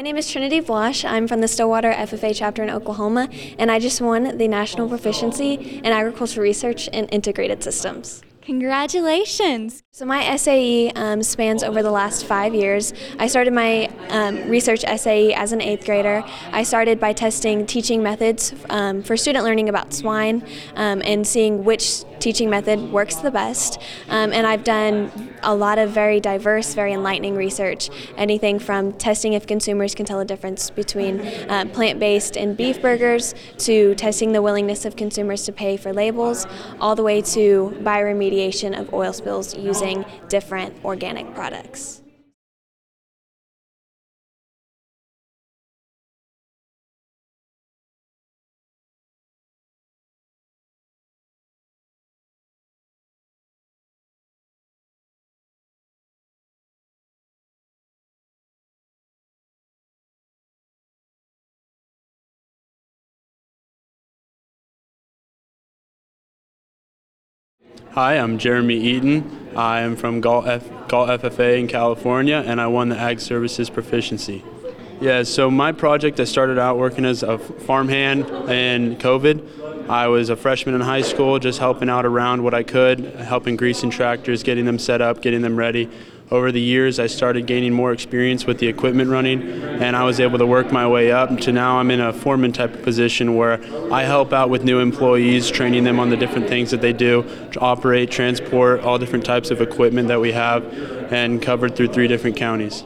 My name is Trinity Vlash. I'm from the Stillwater FFA chapter in Oklahoma, and I just won the National Proficiency in Agricultural Research and Integrated Systems. Congratulations! So my SAE spans over the last 5 years. I started my research SAE as an 8th grader. I started by testing teaching methods for student learning about swine and seeing which teaching method works the best. And I've done a lot of very diverse, very enlightening research. Anything from testing if consumers can tell a difference between plant-based and beef burgers, to testing the willingness of consumers to pay for labels, all the way to bioremediation of oil spills using different organic products. Hi, I'm Jeremy Eaton. I am from Galt FFA in California, and I won the Ag Services Proficiency. Yeah, so my project, I started out working as a farmhand in COVID. I was a freshman in high school, just helping out around what I could, helping greasing tractors, getting them set up, getting them ready. Over the years, I started gaining more experience with the equipment running, and I was able to work my way up to now I'm in a foreman type of position where I help out with new employees, training them on the different things that they do, to operate, transport, all different types of equipment that we have, and covered through 3 different counties.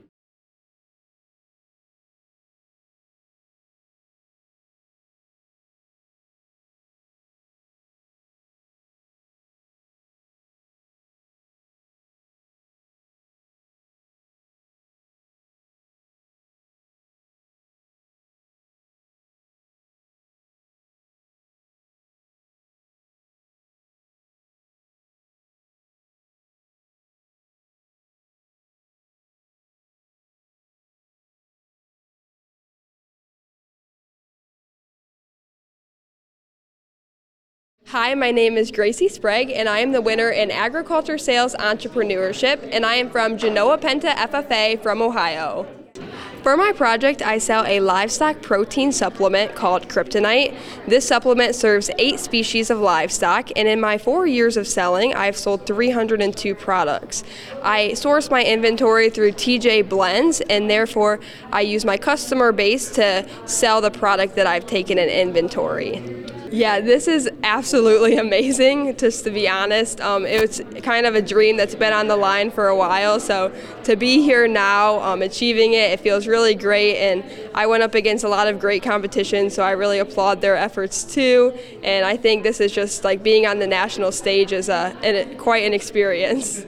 Hi, my name is Gracie Sprague, and I am the winner in Agriculture Sales Entrepreneurship, and I am from Genoa Penta FFA from Ohio. For my project, I sell a livestock protein supplement called Kryptonite. This supplement serves 8 species of livestock, and in my 4 years of selling, I've sold 302 products. I source my inventory through TJ Blends, and therefore I use my customer base to sell the product that I've taken in inventory. Yeah, this is absolutely amazing, just to be honest. It's kind of a dream that's been on the line for a while, so to be here now, achieving it feels really great, and I went up against a lot of great competition, so I really applaud their efforts too, and I think this is just like being on the national stage is quite an experience.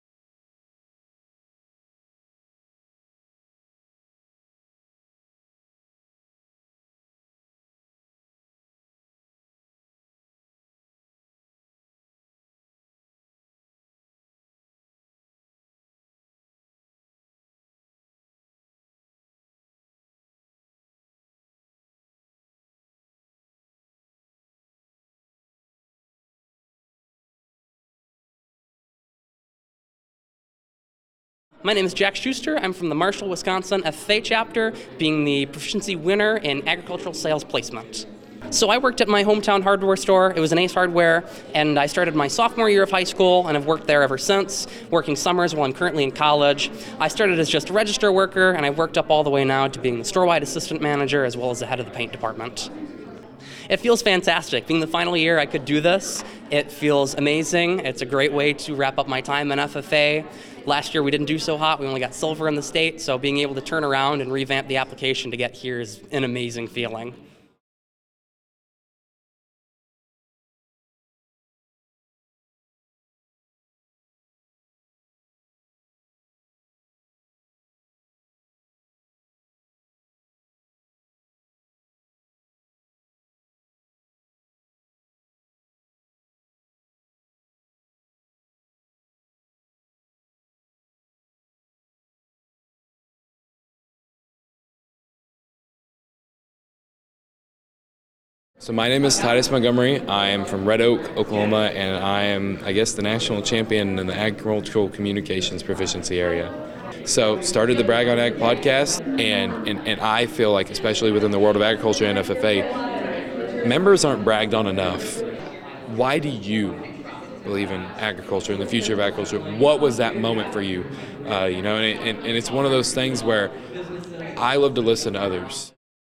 My name is Jack Schuster. I'm from the Marshall, Wisconsin FFA chapter, being the proficiency winner in agricultural sales placement. So I worked at my hometown hardware store. It was an Ace Hardware, and I started my sophomore year of high school, and I've worked there ever since, working summers while I'm currently in college. I started as just a register worker, and I've worked up all the way now to being the store-wide assistant manager as well as the head of the paint department. It feels fantastic. Being the final year I could do this, it feels amazing. It's a great way to wrap up my time in FFA. Last year we didn't do so hot. We only got silver in the state, so being able to turn around and revamp the application to get here is an amazing feeling. So my name is Titus Montgomery. I am from Red Oak, Oklahoma, and I am, I guess, the national champion in the agricultural communications proficiency area. So started the Brag on Ag podcast, and I feel like, especially within the world of agriculture and FFA, members aren't bragged on enough. Why do you believe in agriculture and the future of agriculture? What was that moment for you? And it's one of those things where I love to listen to others.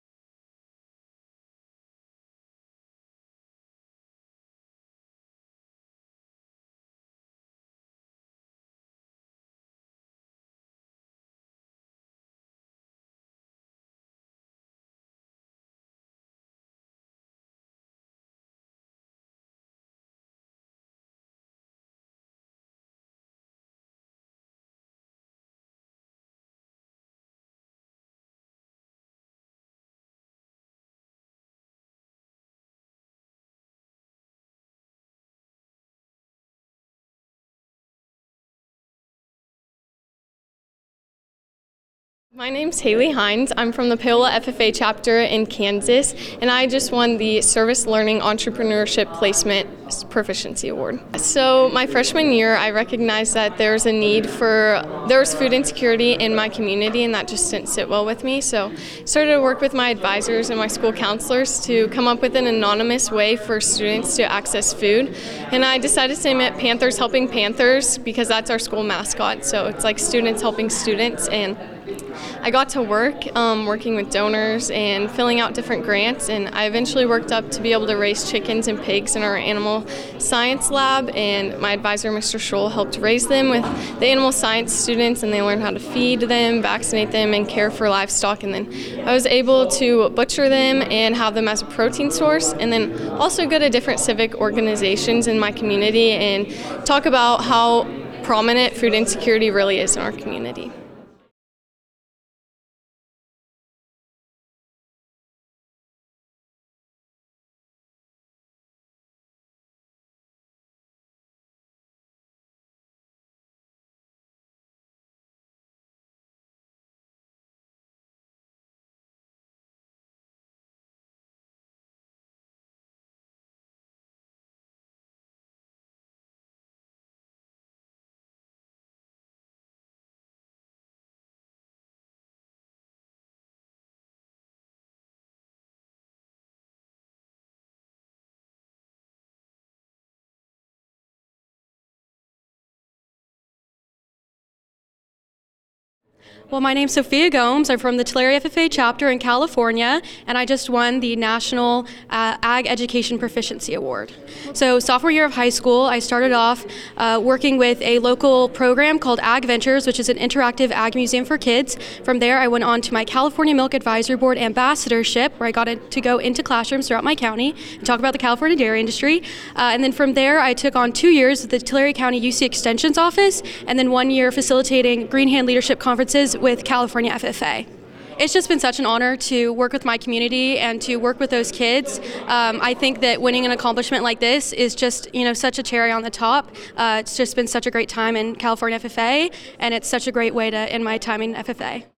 My name's Haley Hines. I'm from the Paola FFA chapter in Kansas, and I just won the Service Learning Entrepreneurship Placement Proficiency Award. So my freshman year, I recognized that there was food insecurity in my community, and that just didn't sit well with me. So I started to work with my advisors and my school counselors to come up with an anonymous way for students to access food. And I decided to name it Panthers Helping Panthers because that's our school mascot. So it's like students helping students, and I got to work working with donors and filling out different grants, and I eventually worked up to be able to raise chickens and pigs in our animal science lab, and my advisor, Mr. Scholl, helped raise them with the animal science students, and they learned how to feed them, vaccinate them, and care for livestock. And then I was able to butcher them and have them as a protein source, and then also go to different civic organizations in my community and talk about how prominent food insecurity really is in our community. Well, my name's Sophia Gomes. I'm from the Tulare FFA chapter in California, and I just won the National Ag Education Proficiency Award. So sophomore year of high school, I started off working with a local program called Ag Ventures, which is an interactive ag museum for kids. From there, I went on to my California Milk Advisory Board ambassadorship, where I got to go into classrooms throughout my county and talk about the California dairy industry. And then from there, I took on 2 years with the Tulare County UC Extension's office, and then 1 year facilitating Green Hand Leadership Conferences with California FFA. It's just been such an honor to work with my community and to work with those kids. I think that winning an accomplishment like this is just, such a cherry on the top. It's just been such a great time in California FFA, and it's such a great way to end my time in FFA.